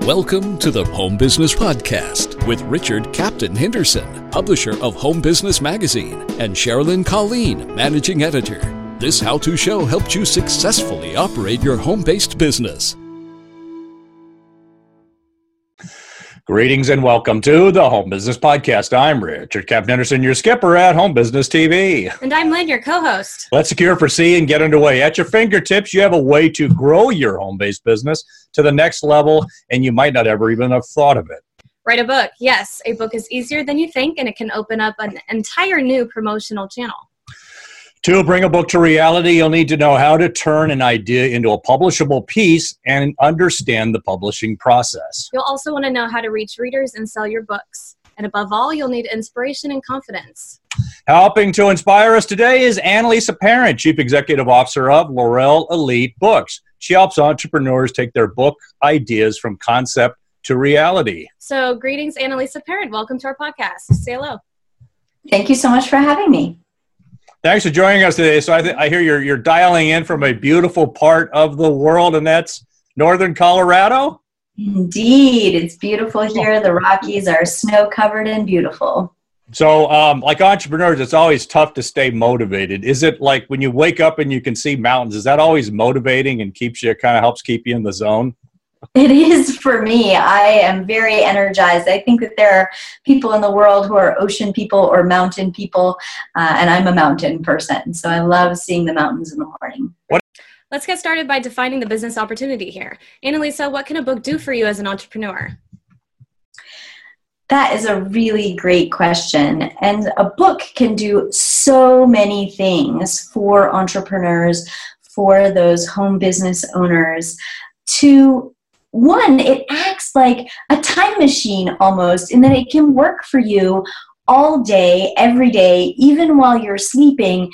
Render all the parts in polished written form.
Welcome to the Home Business Podcast with Richard Captain Henderson, publisher of Home Business Magazine, and Sherilyn Colleen, managing editor. This how-to show helps you successfully operate your home-based business. Greetings and welcome to the Home Business Podcast. I'm Richard Captain Henderson, your skipper at Home Business TV. And I'm Lynn, your co-host. Let's secure, foresee, and get underway. At your fingertips, you have a way to grow your home-based business to the next level, and you might not ever even have thought of it. Write a book. Yes, a book is easier than you think, and it can open up an entire new promotional channel. To bring a book to reality, you'll need to know how to turn an idea into a publishable piece and understand the publishing process. You'll also want to know how to reach readers and sell your books. And above all, you'll need inspiration and confidence. Helping to inspire us today is Annalisa Parent, Chief Executive Officer of Laurel Elite Books. She helps entrepreneurs take their book ideas from concept to reality. So greetings, Annalisa Parent. Welcome to our podcast. Say hello. Thank you so much for having me. Thanks for joining us today. So I hear you're dialing in from a beautiful part of the world, and that's northern Colorado? Indeed. It's beautiful here. The Rockies are snow-covered and beautiful. So like entrepreneurs, it's always tough to stay motivated. Is it like when you wake up and you can see mountains, is that always motivating and helps keep you in the zone? It is for me. I am very energized. I think that there are people in the world who are ocean people or mountain people, and I'm a mountain person. So I love seeing the mountains in the morning. Let's get started by defining the business opportunity here. Annalisa, what can a book do for you as an entrepreneur? That is a really great question. And a book can do so many things for entrepreneurs, for those home business owners. One, it acts like a time machine almost, in that it can work for you all day, every day, even while you're sleeping,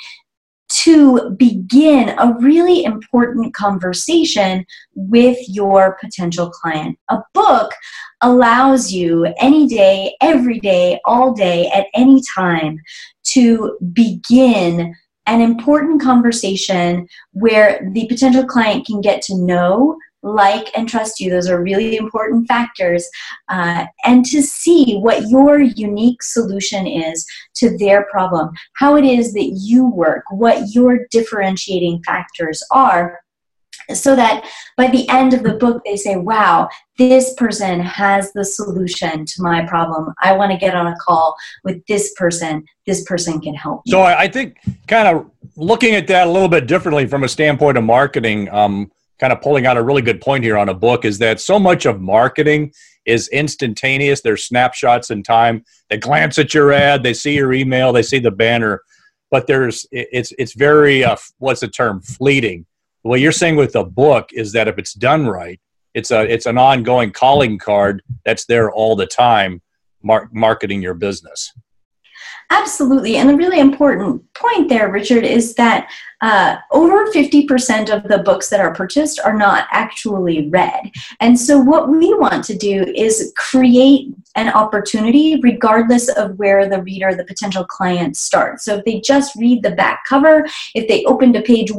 to begin a really important conversation with your potential client. A book allows you any day, every day, all day, at any time to begin an important conversation where the potential client can get to know, like, and trust you. Those are really important factors. And to see what your unique solution is to their problem, how it is that you work, what your differentiating factors are, so that by the end of the book, they say, wow, this person has the solution to my problem. I want to get on a call with this person. This person can help me. So I think kind of looking at that a little bit differently from a standpoint of marketing, kind of pulling out a really good point here on a book, is that so much of marketing is instantaneous. There's snapshots in time. They glance at your ad, they see your email, they see the banner, but it's very, what's the term, fleeting. What you're saying with a book is that if it's done right, it's an ongoing calling card that's there all the time, marketing your business. Absolutely. And the really important point there, Richard, is that over 50% of the books that are purchased are not actually read. And so what we want to do is create an opportunity regardless of where the reader, the potential client, starts. So if they just read the back cover, if they open to page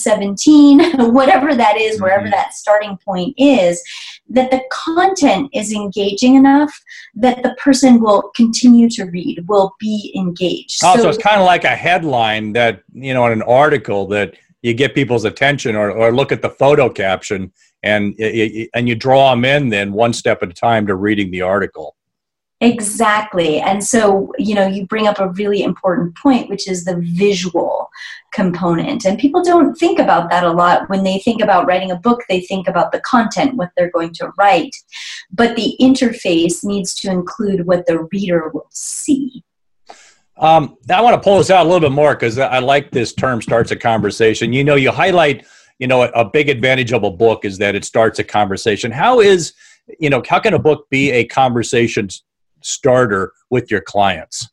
117, whatever that is, wherever that starting point is, that the content is engaging enough that the person will continue to read, will be engaged. Oh, so it's kind of like a headline that, in an article that you get people's attention, or look at the photo caption and you draw them in then one step at a time to reading the article. Exactly. And so, you bring up a really important point, which is the visual component. And people don't think about that a lot. When they think about writing a book, they think about the content, what they're going to write. But the interface needs to include what the reader will see. I want to pull this out a little bit more because I like this term, starts a conversation. You highlight, a big advantage of a book is that it starts a conversation. How can a book be a conversation starter with your clients?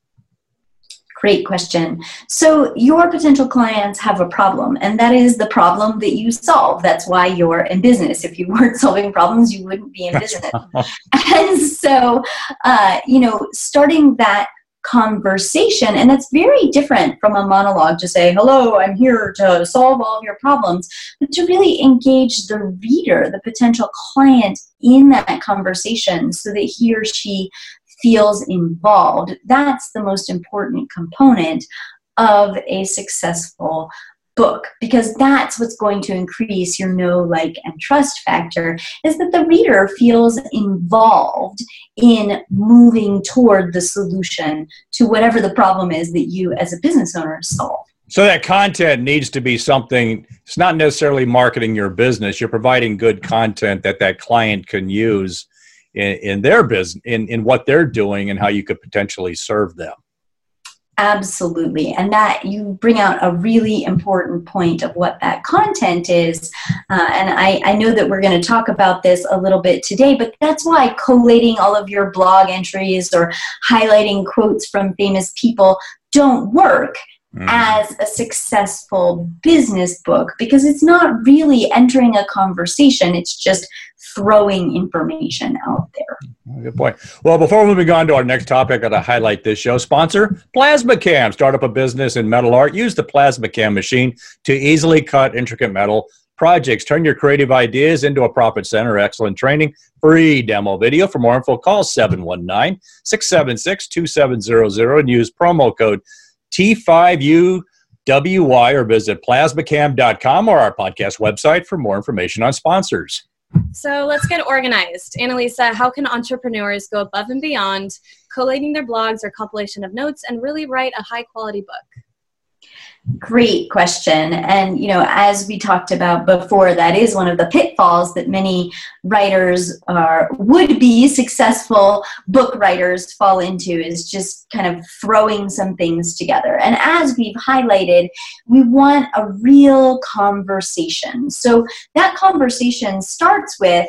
Great question. So your potential clients have a problem, and that is the problem that you solve. That's why you're in business. If you weren't solving problems, you wouldn't be in business. And so, starting that conversation. And that's very different from a monologue to say, hello, I'm here to solve all of your problems, but to really engage the reader, the potential client, in that conversation so that he or she feels involved. That's the most important component of a successful book, because that's what's going to increase your know, like, and trust factor, is that the reader feels involved in moving toward the solution to whatever the problem is that you as a business owner solve. So that content needs to be something, it's not necessarily marketing your business. You're providing good content that client can use in their business, in what they're doing, and how you could potentially serve them. Absolutely. And that you bring out a really important point of what that content is. And I know that we're going to talk about this a little bit today, but that's why collating all of your blog entries or highlighting quotes from famous people don't work as a successful business book, because it's not really entering a conversation. It's just throwing information out there. Good point. Well, before moving on to our next topic, I got to highlight this show sponsor, PlasmaCam. Start up a business in metal art. Use the PlasmaCam machine to easily cut intricate metal projects. Turn your creative ideas into a profit center. Excellent training. Free demo video. For more info, call 719-676-2700 and use promo code T5UWY or visit plasmacam.com or our podcast website for more information on sponsors. So let's get organized. Annalisa, how can entrepreneurs go above and beyond collating their blogs or compilation of notes and really write a high-quality book? Great question. And, as we talked about before, that is one of the pitfalls that many writers or would-be successful book writers fall into, is just kind of throwing some things together. And as we've highlighted, we want a real conversation. So that conversation starts with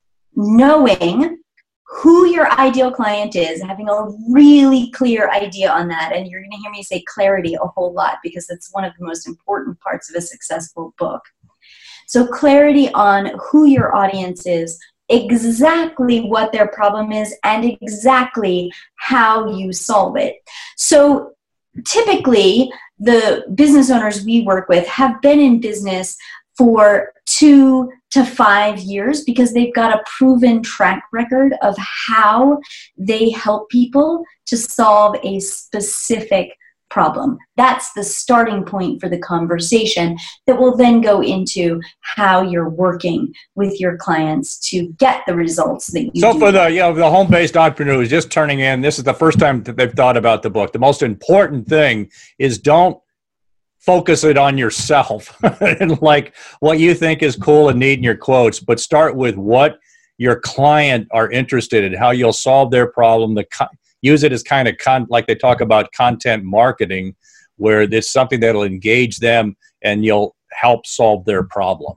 knowing who your ideal client is, having a really clear idea on that. And you're going to hear me say clarity a whole lot, because that's one of the most important parts of a successful book. So clarity on who your audience is, exactly what their problem is, and exactly how you solve it. So typically, the business owners we work with have been in business for 2 to 5 years because they've got a proven track record of how they help people to solve a specific problem. That's the starting point for the conversation that will then go into how you're working with your clients to get the results that you So do. for the home-based entrepreneur who's just turning in, this is the first time that they've thought about the book. The most important thing is don't focus it on yourself and like what you think is cool and neat in your quotes, but start with what your client are interested in, how you'll solve their problem. Use it as kind of like they talk about content marketing, where it's something that'll engage them and you'll help solve their problem.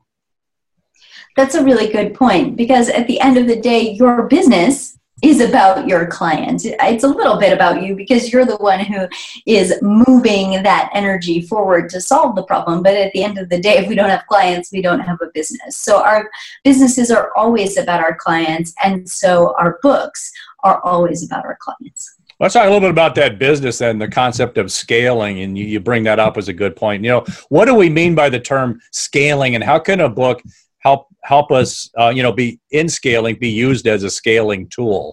That's a really good point, because at the end of the day, your business is about your client. It's a little bit about you because you're the one who is moving that energy forward to solve the problem. But at the end of the day, if we don't have clients, we don't have a business. So our businesses are always about our clients, and so our books are always about our clients. Let's talk a little bit about that business and the concept of scaling, and you bring that up as a good point. What do we mean by the term scaling, and how can a book help us, be in scaling, be used as a scaling tool?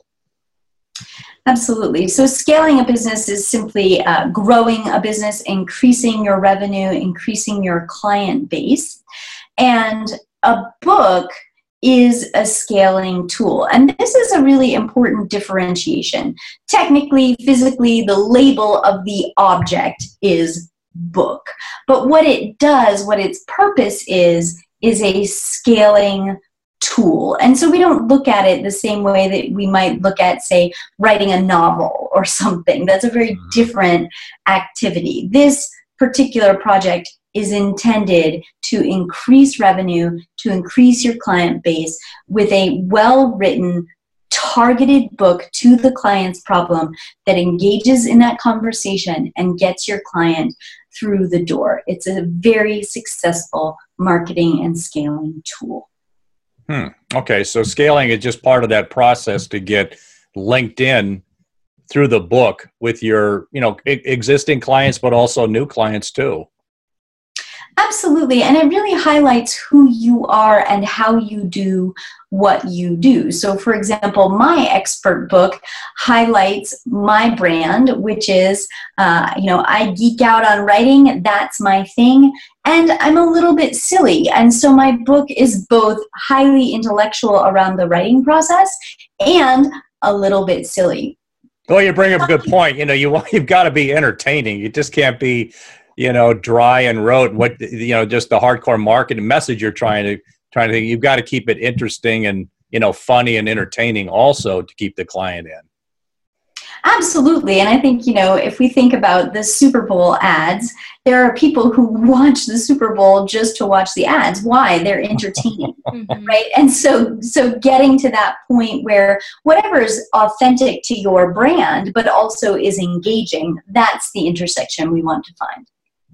Absolutely. So scaling a business is simply growing a business, increasing your revenue, increasing your client base. And a book is a scaling tool. And this is a really important differentiation. Technically, physically, the label of the object is book. But what it does, what its purpose is a scaling tool. And so we don't look at it the same way that we might look at, say, writing a novel or something. That's a very different activity. This particular project is intended to increase revenue, to increase your client base with a well-written, targeted book to the client's problem that engages in that conversation and gets your client through the door. It's a very successful marketing and scaling tool. Okay, so scaling is just part of that process to get linked in through the book with your, existing clients, but also new clients too. Absolutely. And it really highlights who you are and how you do what you do. So, for example, my expert book highlights my brand, which is, I geek out on writing. That's my thing. And I'm a little bit silly. And so my book is both highly intellectual around the writing process and a little bit silly. Well, you bring up a good point. You've got to be entertaining. You just can't be dry and rote. Just the hardcore marketing message you're trying to, you've got to keep it interesting and, funny and entertaining also to keep the client in. Absolutely. And I think, if we think about the Super Bowl ads, there are people who watch the Super Bowl just to watch the ads. Why? They're entertaining, right? And so getting to that point where whatever is authentic to your brand, but also is engaging, that's the intersection we want to find.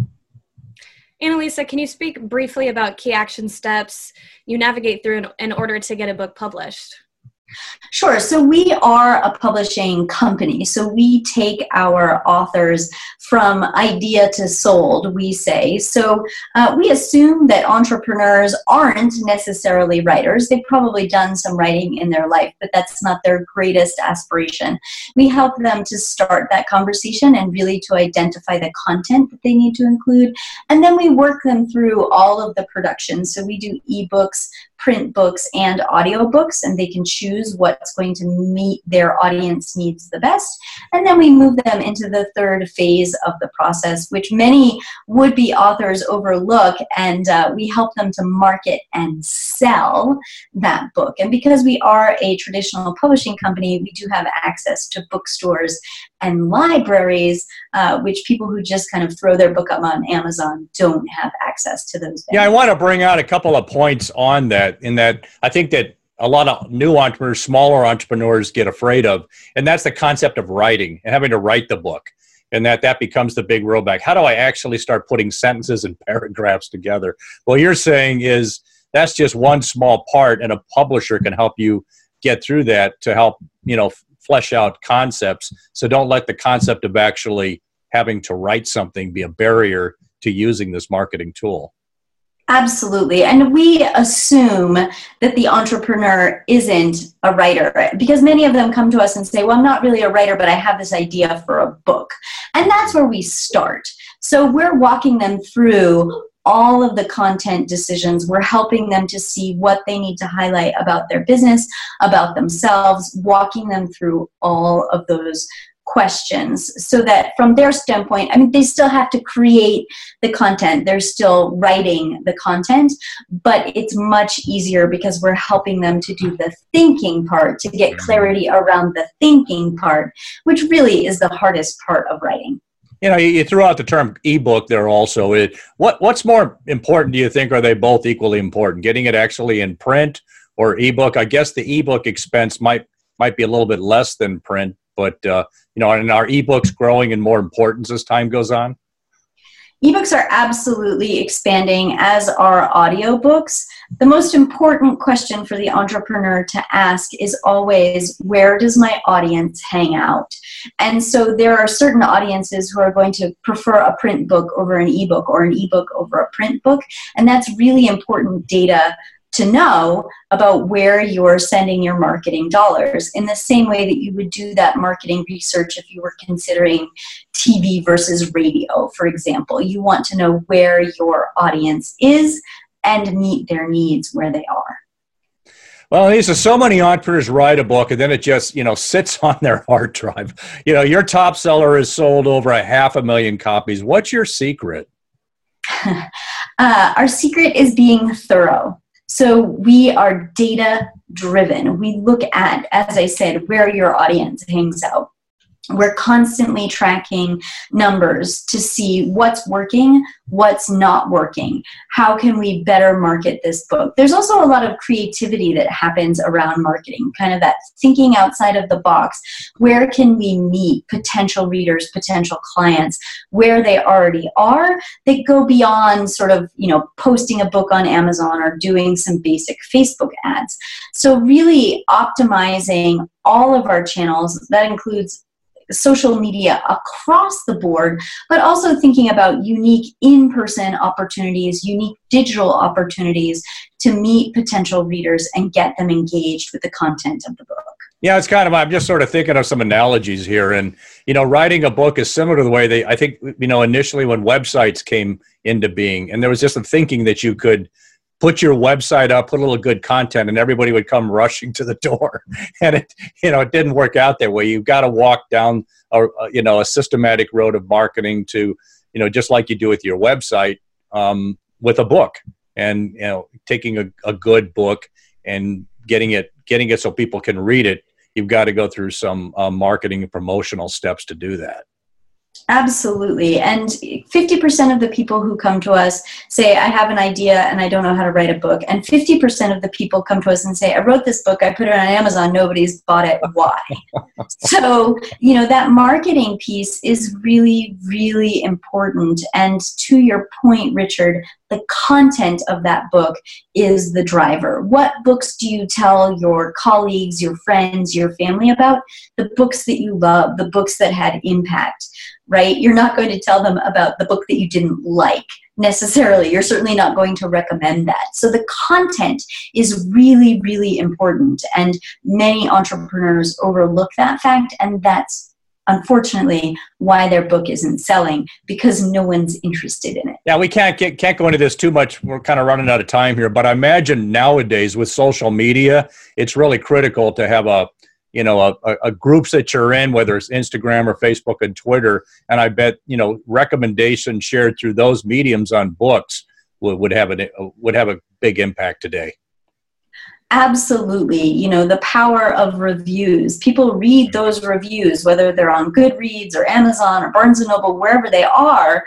Annalisa, can you speak briefly about key action steps you navigate through in order to get a book published? Sure. So we are a publishing company. So we take our authors from idea to sold, we say. So we assume that entrepreneurs aren't necessarily writers. They've probably done some writing in their life, but that's not their greatest aspiration. We help them to start that conversation and really to identify the content that they need to include. And then we work them through all of the production. So we do ebooks, print books, and audio books, and they can choose what's going to meet their audience needs the best. And then we move them into the third phase of the process, which many would-be authors overlook, and we help them to market and sell that book. And because we are a traditional publishing company, we do have access to bookstores and libraries, which people who just kind of throw their book up on Amazon don't have access to those. Yeah, I want to bring out a couple of points on that, in that I think that a lot of new entrepreneurs, smaller entrepreneurs get afraid of, and that's the concept of writing and having to write the book. And that becomes the big rollback. How do I actually start putting sentences and paragraphs together? Well, you're saying is that's just one small part, and a publisher can help you get through that to help, flesh out concepts. So don't let the concept of actually having to write something be a barrier to using this marketing tool. Absolutely. And we assume that the entrepreneur isn't a writer, because many of them come to us and say, well, I'm not really a writer, but I have this idea for a book. And that's where we start. So we're walking them through all of the content decisions. We're helping them to see what they need to highlight about their business, about themselves, walking them through all of those questions so that from their standpoint, they still have to create the content. They're still writing the content, but it's much easier because we're helping them to do the thinking part, to get clarity around the thinking part, which really is the hardest part of writing. You threw out the term ebook there also. What's more important, do you think? Are they both equally important? Getting it actually in print or ebook? I guess the ebook expense might be a little bit less than print, but and are ebooks growing in more importance as time goes on? Ebooks are absolutely expanding, as are audiobooks. The most important question for the entrepreneur to ask is always, where does my audience hang out? And so there are certain audiences who are going to prefer a print book over an ebook, or an ebook over a print book. And that's really important data to know about where you're sending your marketing dollars, in the same way that you would do that marketing research if you were considering TV versus radio, for example. You want to know where your audience is and meet their needs where they are. Well, Lisa, so many entrepreneurs write a book and then it just, sits on their hard drive. Your top seller has sold over 500,000 copies. What's your secret? Our secret is being thorough. So we are data driven. We look at, as I said, where your audience hangs out. We're constantly tracking numbers to see what's working, what's not working. How can we better market this book? There's also a lot of creativity that happens around marketing, kind of that thinking outside of the box. Where can we meet potential readers, potential clients, where they already are, that go beyond sort of, posting a book on Amazon or doing some basic Facebook ads. So really optimizing all of our channels. That includes social media across the board, but also thinking about unique in-person opportunities, unique digital opportunities to meet potential readers and get them engaged with the content of the book. Yeah, it's kind of, I'm just sort of thinking of some analogies here. And, writing a book is similar to the way I think, initially when websites came into being, and there was just a thinking that you could put your website up, put a little good content, and everybody would come rushing to the door. And it didn't work out that way. You've got to walk down a systematic road of marketing to, just like you do with your website, with a book, and, taking a good book and getting it so people can read it. You've got to go through some marketing and promotional steps to do that. Absolutely. And 50% of the people who come to us say, I have an idea and I don't know how to write a book. And 50% of the people come to us and say, I wrote this book, I put it on Amazon, nobody's bought it. Why? So, that marketing piece is really, really important. And to your point, Richard, the content of that book is the driver. What books do you tell your colleagues, your friends, your family about? The books that you love, the books that had impact, right? You're not going to tell them about the book that you didn't like necessarily. You're certainly not going to recommend that. So the content is really, really important. And many entrepreneurs overlook that fact. And that's unfortunately why their book isn't selling, because no one's interested in it. Yeah, we can't go into this too much. We're kind of running out of time here, but I imagine nowadays with social media, it's really critical to have a groups that you're in, whether it's Instagram or Facebook and Twitter. And I bet, recommendations shared through those mediums on books would have a big impact today. Absolutely. The power of reviews. People read those reviews, whether they're on Goodreads or Amazon or Barnes & Noble, wherever they are,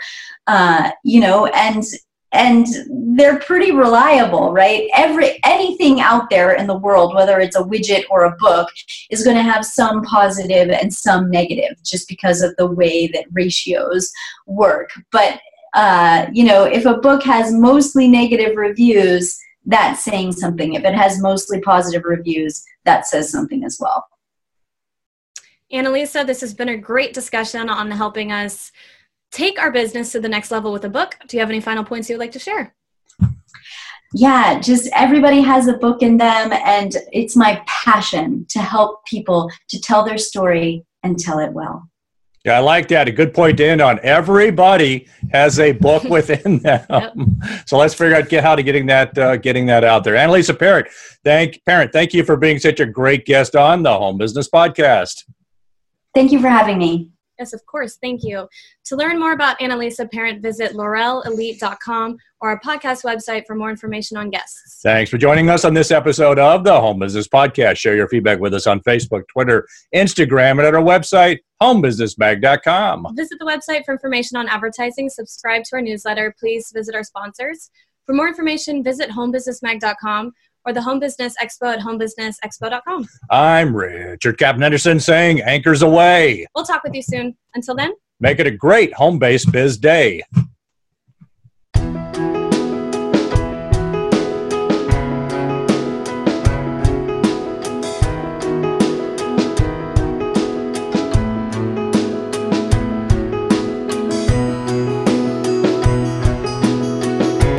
and they're pretty reliable, right? Anything out there in the world, whether it's a widget or a book, is going to have some positive and some negative, just because of the way that ratios work. But, if a book has mostly negative reviews, that's saying something. If it has mostly positive reviews, that says something as well. Annalisa, this has been a great discussion on helping us take our business to the next level with a book. Do you have any final points you would like to share? Yeah, just everybody has a book in them, and it's my passion to help people to tell their story and tell it well. Yeah, I like that. A good point to end on. Everybody has a book within them. Yep. So let's figure out how to getting that out there. Annalisa Parent, thank you for being such a great guest on the Home Business Podcast. Thank you for having me. Yes, of course. Thank you. To learn more about Annalisa Parent, visit laurelelite.com or our podcast website for more information on guests. Thanks for joining us on this episode of the Home Business Podcast. Share your feedback with us on Facebook, Twitter, Instagram, and at our website, homebusinessmag.com. Visit the website for information on advertising. Subscribe to our newsletter. Please visit our sponsors. For more information, visit homebusinessmag.com or the Home Business Expo at homebusinessexpo.com. I'm Richard Captain Henderson saying anchors away. We'll talk with you soon. Until then, make it a great home-based biz day.